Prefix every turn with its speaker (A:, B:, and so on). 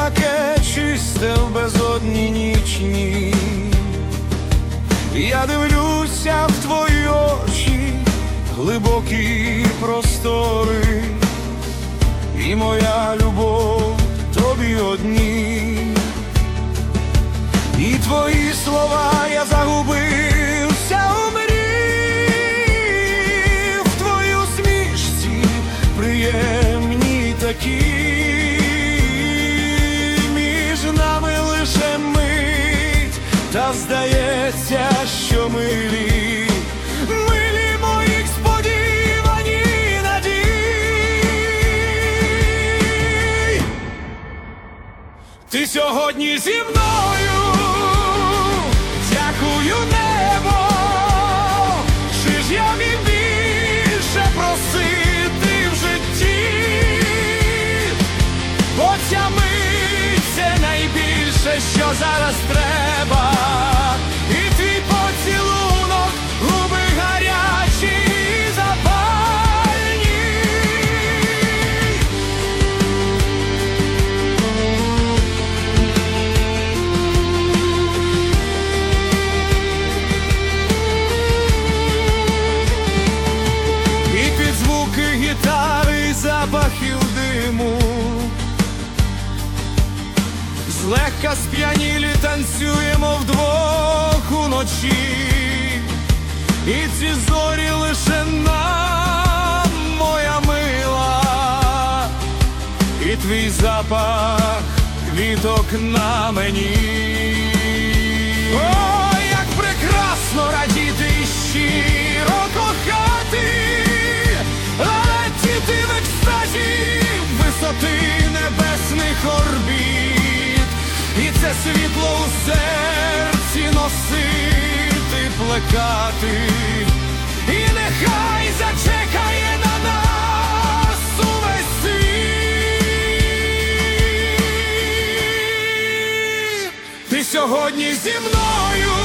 A: таке чисте в безодні нічні. Я дивлюся в твої очі, глибокі простори, і моя любов тобі одній. І твої слова я загубився у мрії, в твоїй усмішці приємні такі. Між нами лише мить, та здається, що милі, милі моїх сподівані надій. Ти сьогодні зі мною, дякую небо, чи ж я міг більше просити в житті, бо ця мить – це найбільше, що зараз треба. І твій поцілунок, губи гарячі і запальні. І під звуки гітари і запахів диму злегка сп'янілі танцюємо вдвох уночі. І ці зорі лише нам, моя мила, і твій запах квіток на мені. О, як прекрасно радіти і щиро кохати, летіти в екстазі висоти небесних орбіт. І це світло у серці носити, плекати, і нехай зачекає на нас увесь світ. Ти сьогодні зі мною,